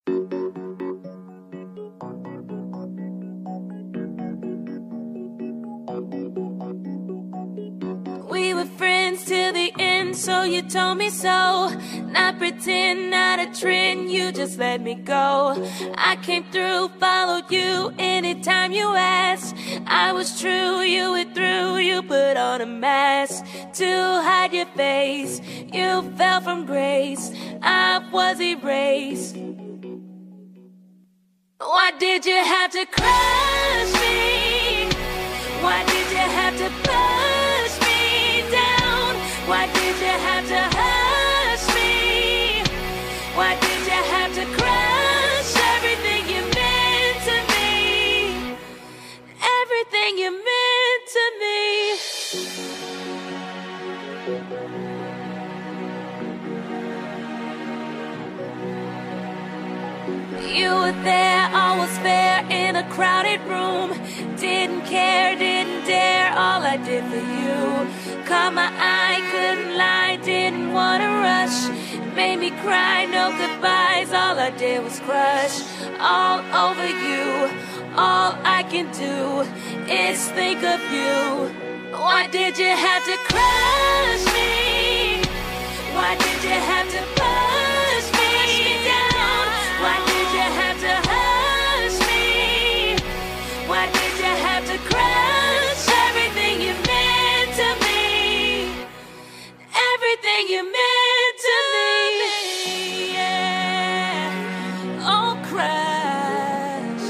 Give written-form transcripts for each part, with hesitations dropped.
We were friends till the end, so you told me so. Not pretend, not a trend, you just let me go. I came through, followed you anytime you asked. I was true, you were through, you put on a mask to hide your face. You fell from grace, I was erased. Why did you have to crush me? Why did you have to push me down? Why did you have to hush me? Why did you have to crush everything you meant to me? Everything you meant to me. You were there, all was fair in a crowded room. Didn't care, didn't dare, all I did for you. Caught my eye, couldn't lie, didn't wanna rush. Made me cry, no goodbyes, all I did was crush. All over you, all I can do is think of you. Why did you have to crush me? Why did you have to push me down? Why did you have to hush me? Why did you have to crush everything you meant to me? Everything you meant to me, yeah. Oh, crush.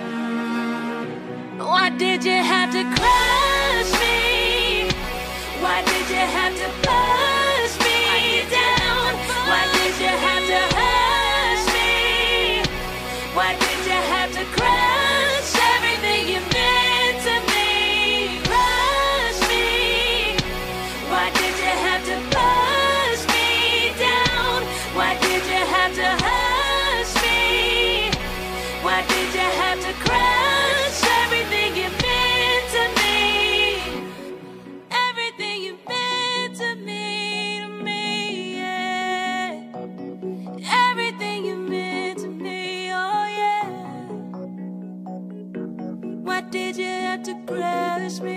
Why did you have to crush me? Why did you have to push me down? Why did you have to hush me? Why did you have to crush everything you meant to me? Crush me. Why did you have to push me down? Why did you have to hush me? Why did you have to crush everything you meant to me? Everything you meant to me, yeah. Everything you meant to me, oh yeah. Why did you have to crush me?